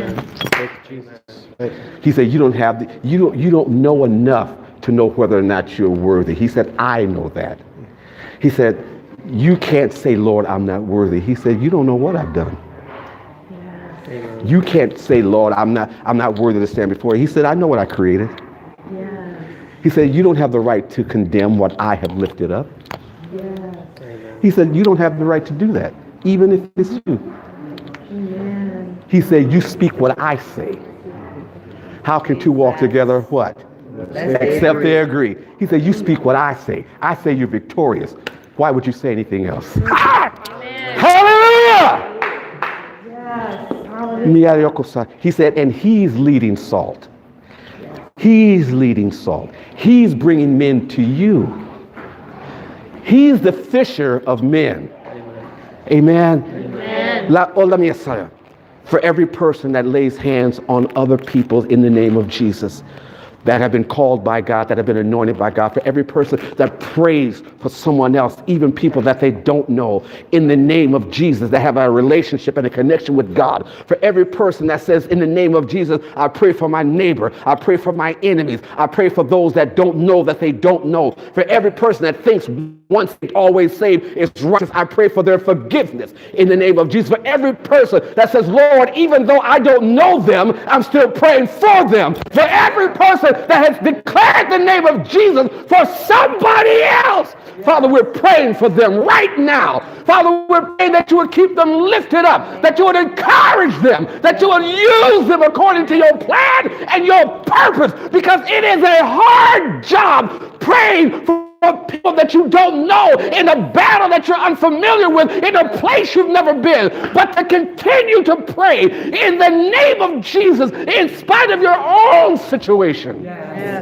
He said you don't have the, you don't you don't know enough to know whether or not you're worthy. He said, I know that. He said, you can't say, Lord, I'm not worthy. He said, you don't know what I've done. You can't say, Lord, I'm not I'm not worthy to stand before you. He said, I know what I created. Yeah. He said, you don't have the right to condemn what I have lifted up. Yeah. He said, you don't have the right to do that, even if it's you. Amen. He said, you speak what I say. How can two walk together? What? Except they agree. He said, you speak what I say. I say you're victorious. Why would you say anything else? Ah! Hallelujah! He said, and he's leading salt. He's leading salt. He's bringing men to you. He's the fisher of men. Amen. Amen. La, oh, let me say, for every person that lays hands on other people in the name of Jesus, that have been called by God, that have been anointed by God, for every person that prays for someone else, even people that they don't know, in the name of Jesus, that have a relationship and a connection with God, for every person that says, in the name of Jesus, I pray for my neighbor, I pray for my enemies, I pray for those that don't know that they don't know, for every person that thinks once saved, always saved is righteous, I pray for their forgiveness in the name of Jesus. For every person that says, Lord, even though I don't know them, I'm still praying for them. For every person that has declared the name of Jesus for somebody else, Father, we're praying for them right now. Father, we're praying that you would keep them lifted up, that you would encourage them, that you would use them according to your plan and your purpose, because it is a hard job praying for people that you don't know, in a battle that you're unfamiliar with, in a place you've never been, but to continue to pray in the name of Jesus in spite of your own situation. Yes.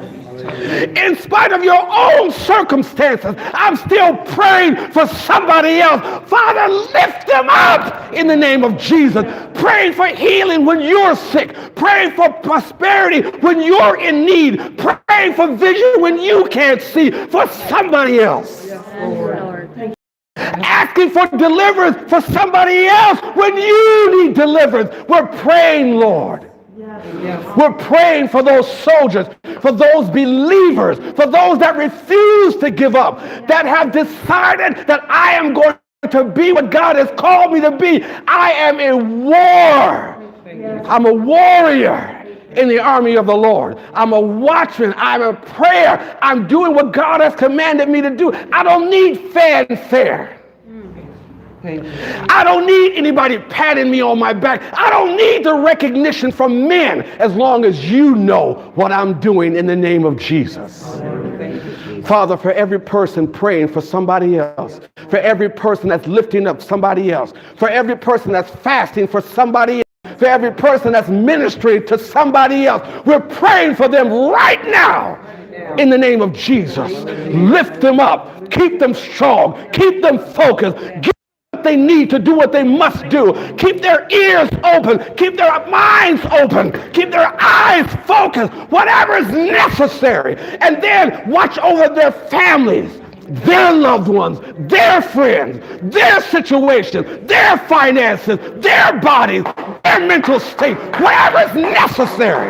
In spite of your own circumstances, I'm still praying for somebody else. Father, lift them up in the name of Jesus. Praying for healing when you're sick. Praying for prosperity when you're in need. Praying for vision when you can't see for somebody else. Yes, Lord. Asking for deliverance for somebody else when you need deliverance. We're praying, Lord. Yes. We're praying for those soldiers, for those believers, for those that refuse to give up, that have decided that I am going to be what God has called me to be. I am a war. I'm a warrior in the army of the Lord. I'm a watchman. I'm a prayer. I'm doing what God has commanded me to do. I don't need fanfare. I don't need anybody patting me on my back. I don't need the recognition from men, as long as you know what I'm doing in the name of Jesus. Father, for every person praying for somebody else, for every person that's lifting up somebody else, for every person that's fasting for somebody else, for every person that's ministering to somebody else, we're praying for them right now in the name of Jesus. Lift them up. Keep them strong. Keep them focused. Give they need to do what they must do. Keep their ears open. Keep their minds open. Keep their eyes focused. Whatever is necessary. And then watch over their families, their loved ones, their friends, their situation, their finances, their bodies, their mental state, whatever is necessary.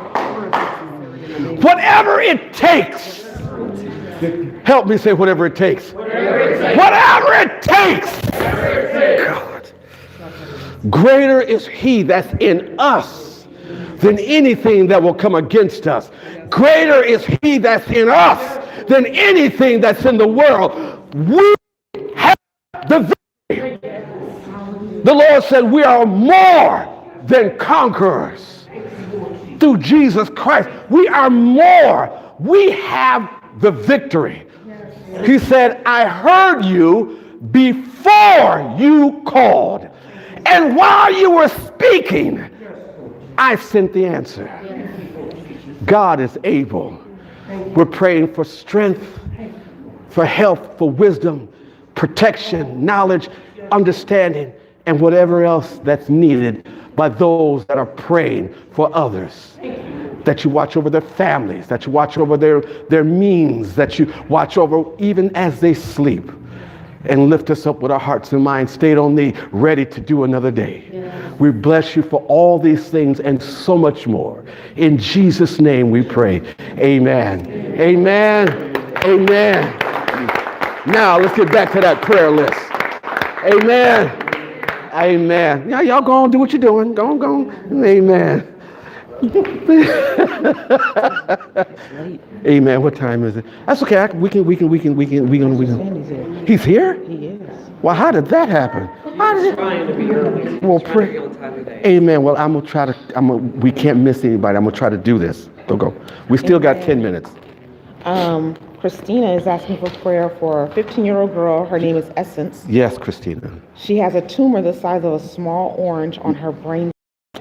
Whatever it takes. Help me say whatever it takes. Whatever it takes. God. Greater is he that's in us than anything that will come against us. Greater is he that's in us than anything that's in the world. We have the victory. The Lord said we are more than conquerors through Jesus Christ. We are more. We have the victory. He said, I heard you before you called. And while you were speaking, I sent the answer. God is able. We're praying for strength, for health, for wisdom, protection, knowledge, understanding, and whatever else that's needed by those that are praying for others. That you watch over their families, that you watch over their, their means, that you watch over even as they sleep. And lift us up with our hearts and minds stayed on thee, ready to do another day. Yeah. We bless you for all these things and so much more. In Jesus' name we pray. Amen. Amen. Amen. Amen. Now let's get back to that prayer list. Amen. Amen. Yeah, y'all go on, do what you're doing. Go on, go on. Amen. Amen. What time is it? That's okay. I, we can, we can, we can, we can, we can, we can. He's here? He is. Well, how did that happen? How did it? Well, pray. Amen. Well, I'm gonna try to. I'm gonna, we can't miss anybody. I'm gonna try to do this. Don't go. We still got ten minutes. Um, Christina is asking for prayer for a fifteen-year-old girl. Her name is Essence. Yes, Christina. She has a tumor the size of a small orange on her brain.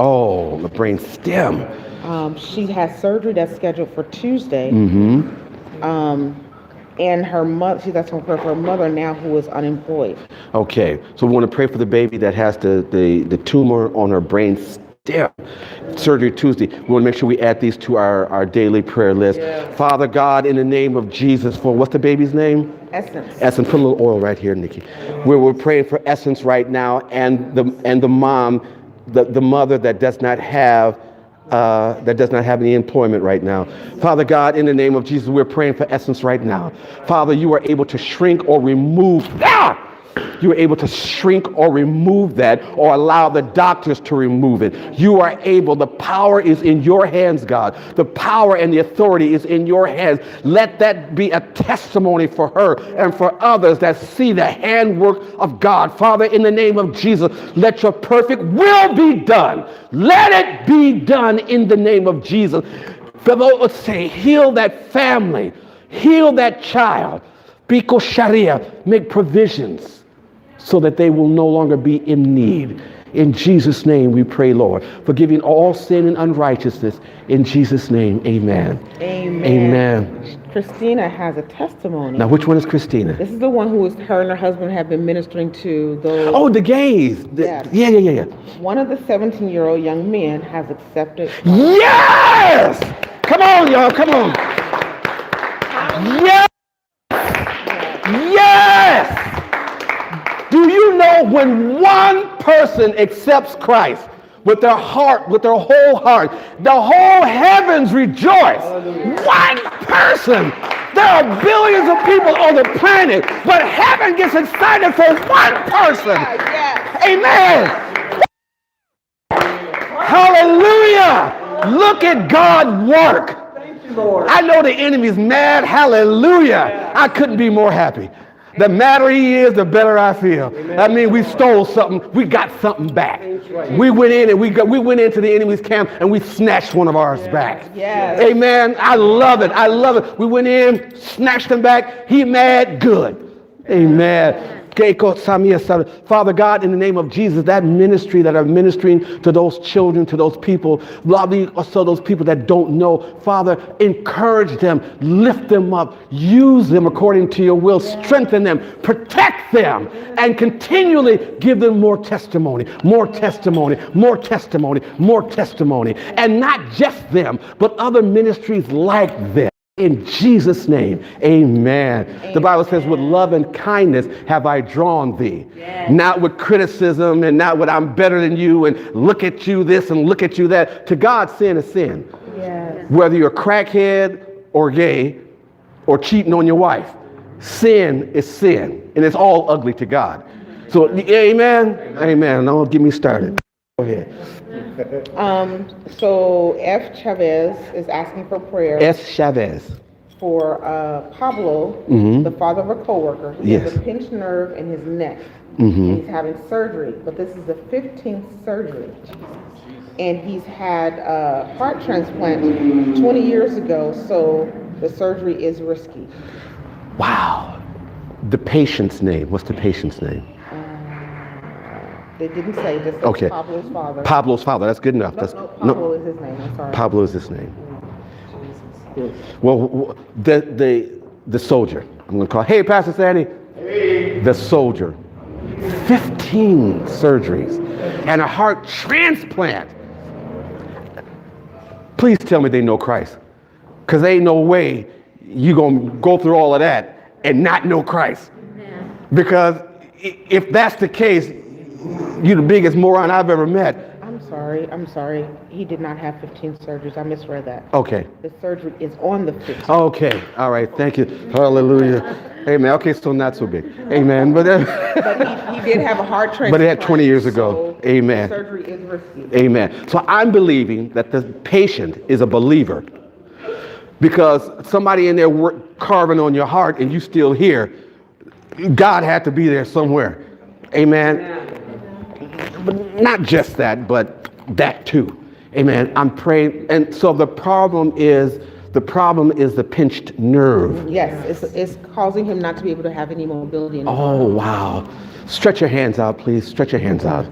Oh, the brain stem. Um, she has surgery that's scheduled for Tuesday. Mm-hmm. Um, and her mother, she's asking for her mother now who is unemployed. Okay, so we want to pray for the baby that has the, the, the tumor on her brain stem. Surgery Tuesday. We want to make sure we add these to our, our daily prayer list. Yeah. Father God, in the name of Jesus, for what's the baby's name? Essence. Essence. Put a little oil right here, Nikki. We're, we're praying for Essence right now and the and the mom, the, the mother that does not have Uh, that does not have any employment right now. Father God, in the name of Jesus, we're praying for Essence right now. Father, you are able to shrink or remove that. You are able to shrink or remove that or allow the doctors to remove it. You are able. The power is in your hands, God. The power and the authority is in your hands. Let that be a testimony for her and for others that see the handwork of God. Father, in the name of Jesus, let your perfect will be done. Let it be done in the name of Jesus. For those would say, heal that family, heal that child. Biko Sharia, make provisions so that they will no longer be in need. In Jesus' name we pray, Lord, forgiving all sin and unrighteousness. In Jesus' name, amen. Amen. Amen. Christina has a testimony. Now, which one is Christina? This is the one who is, her and her husband have been ministering to those. Oh, the gays. The, yes. Yeah, yeah, yeah, yeah. One of the seventeen-year-old young men has accepted. Yes! Come on, y'all, come on. Yes! Yes! Do you know when one person accepts Christ with their heart, with their whole heart, the whole heavens rejoice? One person. There are billions of people on the planet, but heaven gets excited for one person. Amen. Hallelujah. Look at God work. I know the enemy's mad. Hallelujah. I couldn't be more happy. The madder he is, the better I feel. Amen. I mean, we stole something. We got something back. Right. We went in and we got, we went into the enemy's camp and we snatched one of ours yes. back. Yes. Amen. I love it. I love it. We went in, snatched him back. He mad, good. Amen. Father God, in the name of Jesus, that ministry that are ministering to those children, to those people, also those people that don't know, Father, encourage them, lift them up, use them according to your will, strengthen them, protect them, and continually give them more testimony, more testimony, more testimony, more testimony, and not just them, but other ministries like them. In Jesus' name, amen. Amen. The Bible says, with love and kindness have I drawn thee. Yes. Not with criticism and not with I'm better than you and look at you this and look at you that. To God, sin is sin. Yes. Whether you're a crackhead or gay or cheating on your wife, sin is sin. And it's all ugly to God. So, amen? Amen. Amen. Don't get me started. Go ahead. Um, so F. Chavez is asking for prayer. S. Chavez. For uh, Pablo, mm-hmm. the father of a coworker. He yes. has a pinched nerve in his neck. Mm-hmm. And he's having surgery, but this is the fifteenth surgery. And he's had a heart transplant twenty years ago, so the surgery is risky. Wow. The patient's name. What's the patient's name? They didn't say, just okay. Pablo's father. Pablo's father, that's good enough. No, That's, no, Pablo no, is his name, I'm sorry. Pablo is his name. Well, the the the soldier, I'm going to call, hey, Pastor Sandy. Hey. The soldier, fifteen surgeries and a heart transplant. Please tell me they know Christ, because there ain't no way you're going to go through all of that and not know Christ. Yeah. Because if that's the case, you're the biggest moron I've ever met. I'm sorry, I'm sorry. He did not have fifteen surgeries. I misread that. Okay. The surgery is on the fifteenth. Okay, all right, thank you. Hallelujah. Amen. Okay, so not so big. Amen. But, uh, but he, he did have a heart transplant. But it had twenty years ago. So amen. The surgery is risky. Amen. So I'm believing that the patient is a believer, because somebody in there work, carving on your heart and you still here. God had to be there somewhere. Amen. Amen. But not just that, but that too. Amen. I'm praying. And so the problem is, the problem is the pinched nerve. Yes, it's, it's causing him not to be able to have any mobility. Oh, wow. Stretch your hands out, please. Stretch your hands out.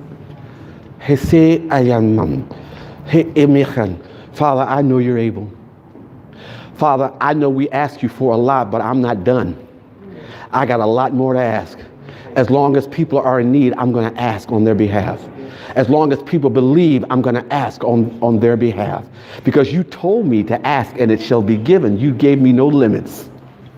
Father, I know you're able. Father, I know we ask you for a lot, but I'm not done. I got a lot more to ask. As long as people are in need, I'm going to ask on their behalf. As long as people believe, I'm going to ask on, on their behalf. Because you told me to ask and it shall be given. You gave me no limits.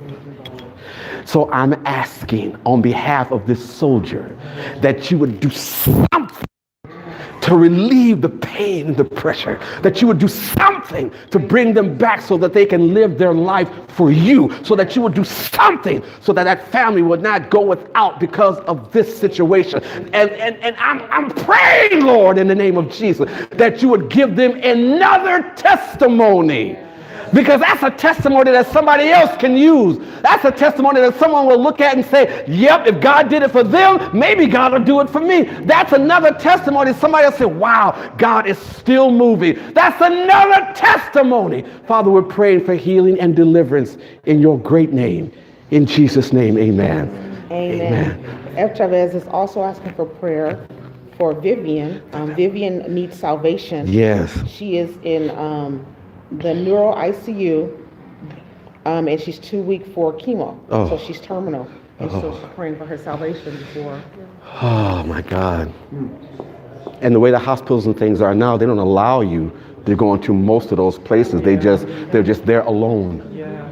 So I'm asking on behalf of this soldier that you would do something to relieve the pain and the pressure, that you would do something to bring them back so that they can live their life for you, so that you would do something so that that family would not go without because of this situation. And, and, and I'm, I'm praying, Lord, in the name of Jesus, that you would give them another testimony. Because that's a testimony that somebody else can use. That's a testimony that someone will look at and say, yep, if God did it for them, maybe God will do it for me. That's another testimony. Somebody else say, wow, God is still moving. That's another testimony. Father, we're praying for healing and deliverance in your great name. In Jesus' name, amen. Amen. Amen. F. Chavez is also asking for prayer for Vivian. Um, Vivian needs salvation. Yes. She is in... Um, the neuro I C U, um, and she's too weak for chemo, oh. so she's terminal, and oh. so she's praying for her salvation before. Oh my God! And the way the hospitals and things are now, they don't allow you to go into most of those places. They just they're just there alone.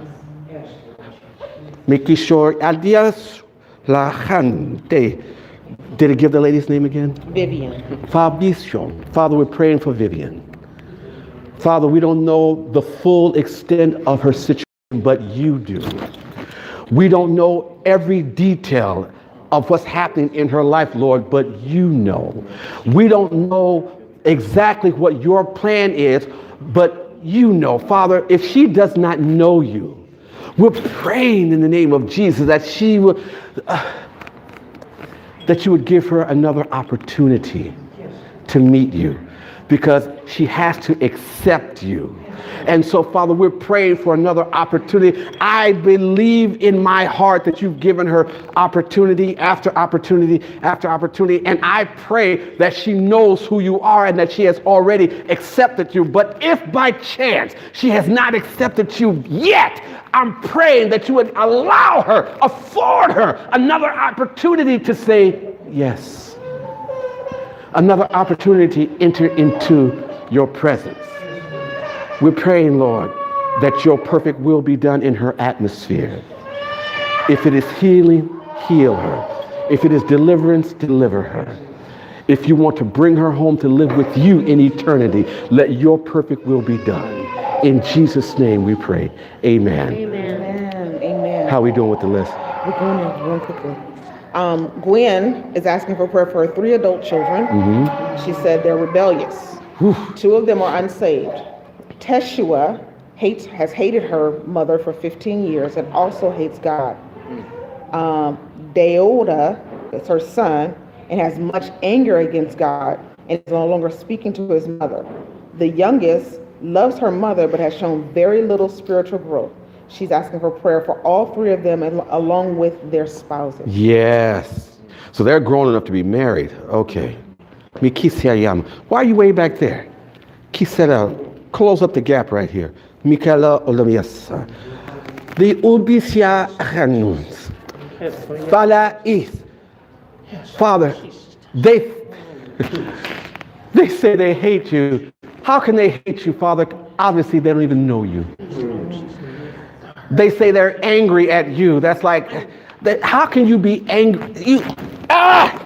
Making sure adios la gente. Did it give the lady's name again? Vivian. Fabricio. Father, we're praying for Vivian. Father, we don't know the full extent of her situation, but you do. We don't know every detail of what's happening in her life, Lord, but you know. We don't know exactly what your plan is, but you know. Father, if she does not know you, we're praying in the name of Jesus that she would, uh, that you would give her another opportunity to meet you. because she has to accept you. And so, Father, we're praying for another opportunity. I believe in my heart that you've given her opportunity after opportunity after opportunity. And I pray that she knows who you are and that she has already accepted you. But if by chance she has not accepted you yet, I'm praying that you would allow her, afford her another opportunity to say yes. Another opportunity to enter into your presence. We're praying, Lord, that your perfect will be done in her atmosphere. If it is healing, heal her. If it is deliverance, deliver her. If you want to bring her home to live with you in eternity, let your perfect will be done. In Jesus' name we pray. Amen. Amen. Amen. How are we doing with the list? We're going in real quickly. Um, Gwen is asking for prayer for her three adult children. Mm-hmm. She said they're rebellious. Whew. Two of them are unsaved. Teshua hates, has hated her mother for fifteen years and also hates God. Um, Deoda is her son and has much anger against God and is no longer speaking to his mother. The youngest loves her mother but has shown very little spiritual growth. She's asking for prayer for all three of them al- along with their spouses. Yes. So they're grown enough to be married. Okay. Why are you way back there? Close up the gap right here. Michaela Olamiasa. The Ubisia Hanuns. Fala is. Father, they they say they hate you. How can they hate you, Father? Obviously, they don't even know you. They say they're angry at you. That's like, that, how can you be angry? You, ah!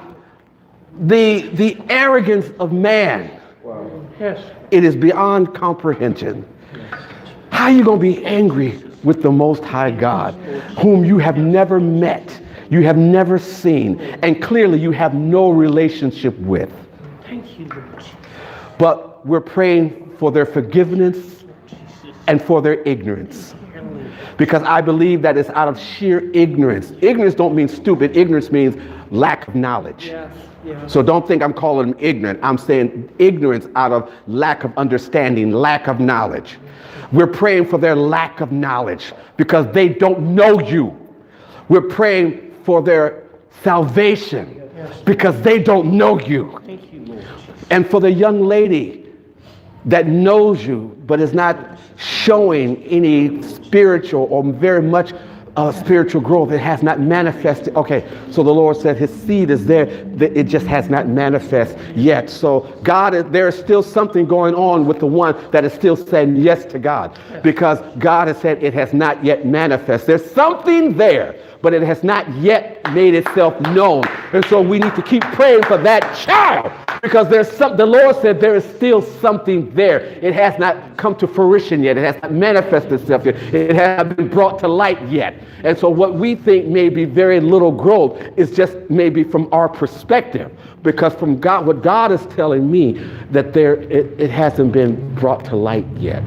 The, the arrogance of man. Wow. Yes. It is beyond comprehension. How are you going to be angry with the Most High God, whom you have never met, you have never seen, and clearly you have no relationship with? Thank you, Lord. But we're praying for their forgiveness and for their ignorance. Because I believe that it's out of sheer ignorance. Ignorance don't mean stupid. Ignorance means lack of knowledge. Yes, yes. So don't think I'm calling them ignorant. I'm saying ignorance out of lack of understanding, lack of knowledge. We're praying for their lack of knowledge because they don't know you. We're praying for their salvation because they don't know you. Thank you, Lord. And for the young lady that knows you but is not showing any spiritual or very much uh, spiritual growth, it has not manifested. Okay, so the Lord said his seed is there, it just has not manifest yet. So God, is, there is still something going on with the one that is still saying yes to God, because God has said it has not yet manifest. There's something there, but it has not yet made itself known. And so we need to keep praying for that child, because there's some, the Lord said there is still something there. It has not come to fruition yet. It has not manifested itself yet. It has not been brought to light yet. And so what we think may be very little growth is just maybe from our perspective, because from God, what God is telling me that there, it, it hasn't been brought to light yet.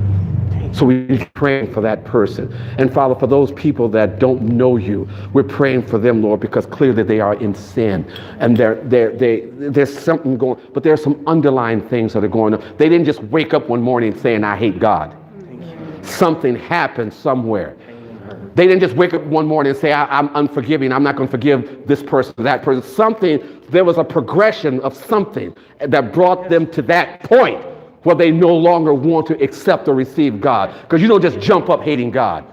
So we're praying for that person. And Father, for those people that don't know you, we're praying for them, Lord, because clearly they are in sin. And they're, they're, they, there's something going, but there's some underlying things that are going on. They didn't just wake up one morning saying, I hate God. Something happened somewhere. They didn't just wake up one morning and say, I, I'm unforgiving. I'm not going to forgive this person, that person. Something, there was a progression of something that brought them to that point where they no longer want to accept or receive God. Because you don't just jump up hating God.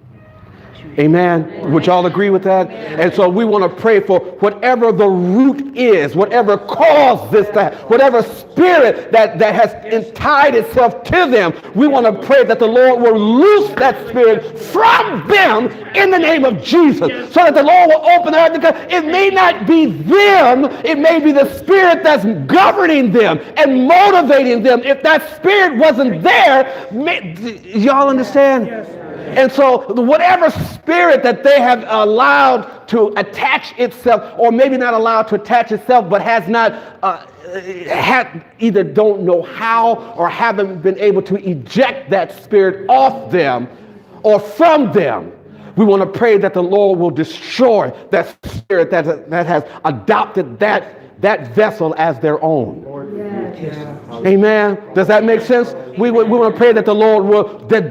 Amen. Would y'all agree with that? And so we want to pray for whatever the root is, whatever caused this, that, whatever spirit that, that has tied itself to them. We want to pray that the Lord will loose that spirit from them in the name of Jesus, so that the Lord will open their heart, because it may not be them, it may be the spirit that's governing them and motivating them. If that spirit wasn't there, may, y'all understand? And so whatever spirit that they have allowed to attach itself, or maybe not allowed to attach itself, but has not, uh, had, either don't know how or haven't been able to eject that spirit off them or from them, we want to pray that the Lord will destroy that spirit that, that has adopted that, that vessel as their own. Amen. Does that make sense? We, we, we want to pray that the Lord will the,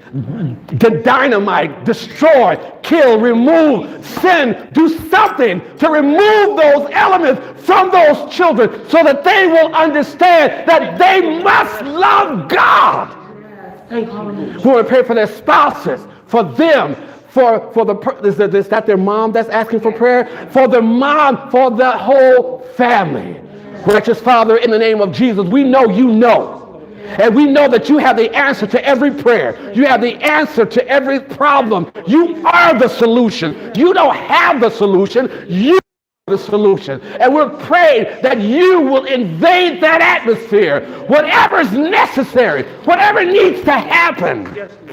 the dynamite, destroy, kill, remove, sin, do something to remove those elements from those children so that they will understand that they must love God. We want to pray for their spouses, for them, for, for the, is that, is that their mom that's asking for prayer? For the mom, for the whole family. Righteous Father, in the name of Jesus, we know you know. And we know that you have the answer to every prayer. You have the answer to every problem. You are the solution. You don't have the solution. You are the solution. And we're praying that you will invade that atmosphere. Whatever is necessary, whatever needs to happen.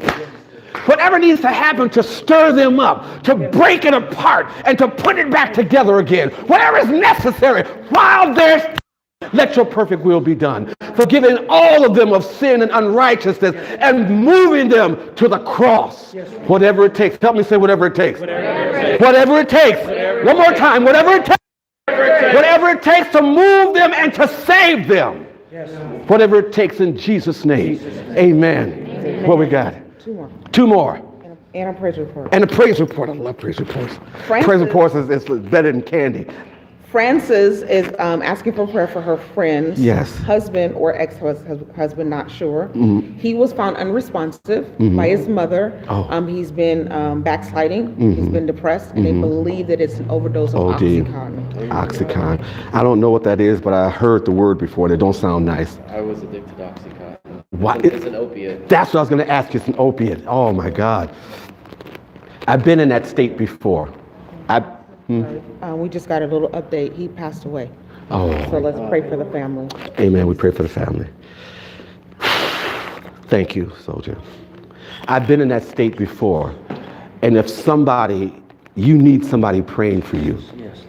Whatever needs to happen to stir them up, to break it apart, and to put it back together again. Whatever is necessary while there's time, let your perfect will be done. Forgiving all of them of sin and unrighteousness and moving them to the cross. Whatever it takes. Help me say whatever it takes. Whatever it takes. Whatever it takes. One more time. Whatever it takes. Whatever it takes to move them and to save them. Whatever it takes in Jesus' name. Amen. What we got? Two more. Two more. And a, and a praise report. And a praise report. I love praise reports. Francis, praise reports is, is better than candy. Frances is um, asking for prayer for her friend's Yes. husband or ex-husband, not sure. Mm-hmm. He was found unresponsive Mm-hmm. by his mother. Oh. Um, he's been um, backsliding. Mm-hmm. He's been depressed, and Mm-hmm. they believe that it's an overdose of O D. Oxycontin. Oxycontin. I don't know what that is, but I heard the word before. They don't sound nice. I was addicted to Oxycontin. What? It's an opiate. That's what I was going to ask you. It's an opiate. Oh, my God. I've been in that state before. I, hmm? Uh, we just got a little update. He passed away. Oh, So let's pray for the family. amen. We pray for the family. Thank you, soldier. I've been in that state before. And if somebody, you need somebody praying for you.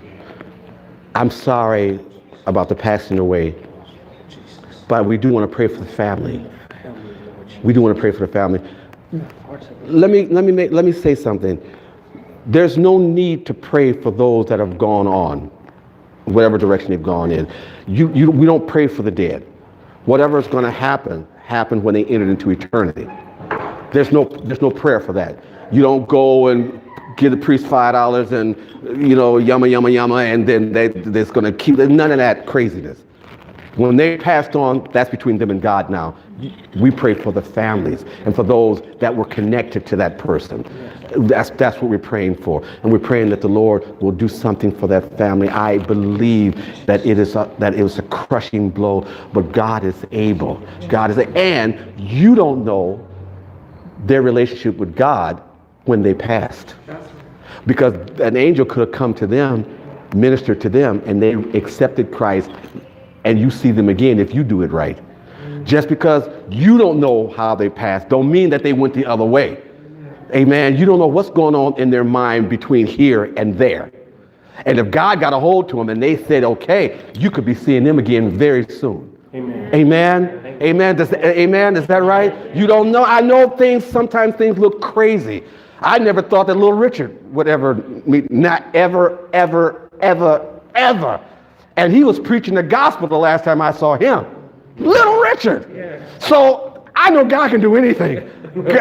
I'm sorry about the passing away, but we do want to pray for the family. We do want to pray for the family. Let me let me make let me say something. There's no need to pray for those that have gone on, whatever direction they've gone in. You, you, we don't pray for the dead. Whatever is going to happen, happened when they entered into eternity. There's no, there's no prayer for that. You don't go and give the priest five dollars and, you know, yama, yama, yama, and then they, they're going to keep, none of that craziness. When they passed on, that's between them and God now. We pray for the families and for those that were connected to that person. That's that's what we're praying for. And we're praying that the Lord will do something for that family. I believe that it is a, that it was a crushing blow, but God is able. God is, and you don't know their relationship with God when they passed. Because an angel could have come to them, ministered to them, and they accepted Christ, and you see them again if you do it right. Just because you don't know how they passed don't mean that they went the other way. Amen. You don't know what's going on in their mind between here and there. And if God got a hold to them and they said, okay, you could be seeing them again very soon. Amen. Amen. Amen. Does, amen. Is that right? You don't know. I know things, sometimes things look crazy. I never thought that little Richard would ever meet, not ever, ever, ever, ever. And he was preaching the gospel the last time I saw him. Little Richard. Yeah. So I know God can do anything.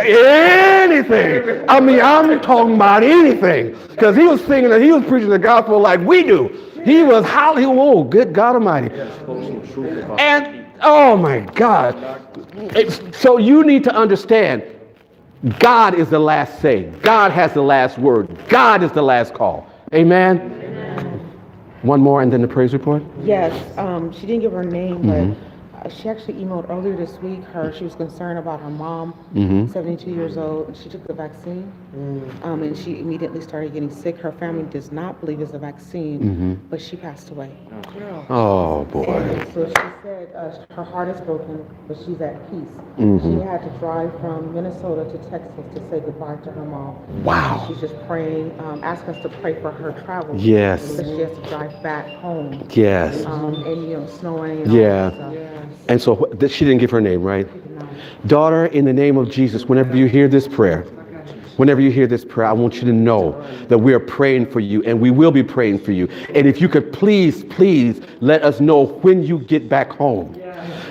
Anything. I mean, I'm talking about anything. Because he was singing and he was preaching the gospel like we do. He was howling. Oh, good God Almighty. And, oh my God. It's, so you need to understand, God is the last say. God has the last word. God is the last call. Amen? Amen. One more and then the praise report? Yes, um, she didn't give her name, Mm-hmm. but uh, she actually emailed earlier this week. Her She was concerned about her mom, Mm-hmm. seventy-two years old, and she took the vaccine, um, and she immediately started getting sick. Her family does not believe it's a vaccine, Mm-hmm. but she passed away. Oh, boy. And so she said uh, her heart is broken, but she's at peace. Mhm. She had to drive from Minnesota to Texas to say goodbye to her mom. Wow. She's just praying, um, asking us to pray for her travels. Yes. Because she has to drive back home. Yes. Um, and, you know, snowing and Yeah. all that stuff. And so wh- th- she didn't give her name, right? Daughter, in the name of Jesus, whenever you hear this prayer, whenever you hear this prayer, I want you to know that we are praying for you and we will be praying for you. And if you could please, please let us know when you get back home.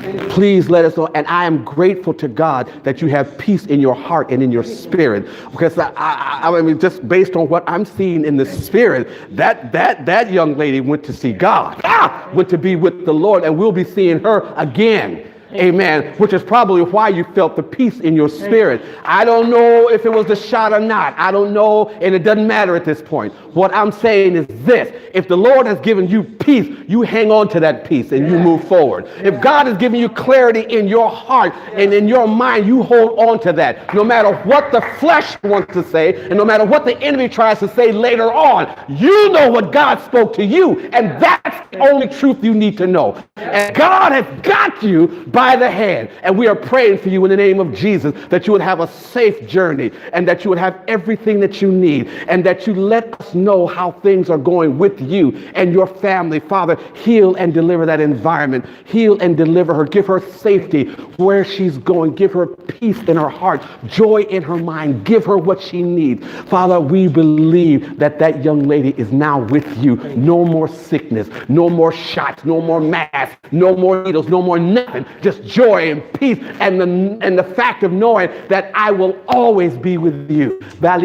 Please let us know. And I am grateful to God that you have peace in your heart and in your spirit. Because I, I, I mean, just based on what I'm seeing in the spirit, that that that young lady went to see God, ah, went to be with the Lord, and we'll be seeing her again. Amen. Which is probably why you felt the peace in your spirit. I don't know if it was the shot or not. I don't know, and it doesn't matter at this point. What I'm saying is this: if the Lord has given you peace, you hang on to that peace and you move forward. If God has given you clarity in your heart and in your mind, you hold on to that. No matter what the flesh wants to say, and no matter what the enemy tries to say later on, you know what God spoke to you, and that's the only truth you need to know. And God has got you by the hand, and we are praying for you in the name of Jesus that you would have a safe journey, and that you would have everything that you need, and that you let us know how things are going with you and your family. Father, heal and deliver that environment. Heal and deliver her. Give her safety where she's going. Give her peace in her heart, joy in her mind. Give her what she needs. Father, we believe that that young lady is now with you. No more sickness, no more shots, no more masks, no more needles, no more nothing. Just joy and peace, and the and the fact of knowing that I will always be with you.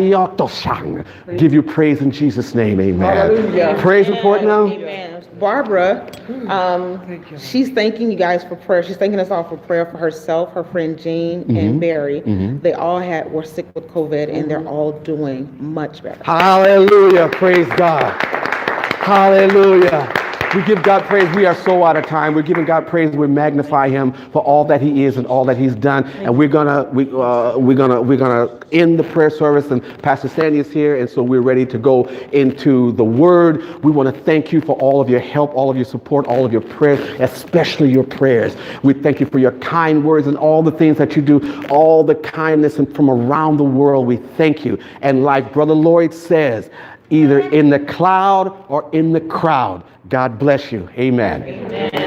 Give you praise in Jesus' name. Amen. Hallelujah. Praise report now. Amen. Barbara, um, she's thanking you guys for prayer. She's thanking us all for prayer for herself, her friend Jane, Mm-hmm. and Barry. Mm-hmm. They all had were sick with COVID, and they're all doing much better. Hallelujah. Praise God. Hallelujah. We give God praise. We are so out of time. We're giving God praise. We magnify Him for all that He is and all that He's done. And we're gonna we uh, we're gonna we're gonna end the prayer service. And Pastor Sandy is here, and so we're ready to go into the Word. We want to thank you for all of your help, all of your support, all of your prayers, especially your prayers. We thank you for your kind words and all the things that you do, all the kindness and from around the world. We thank you. And like Brother Lloyd says, either in the cloud or in the crowd. God bless you. Amen. Amen.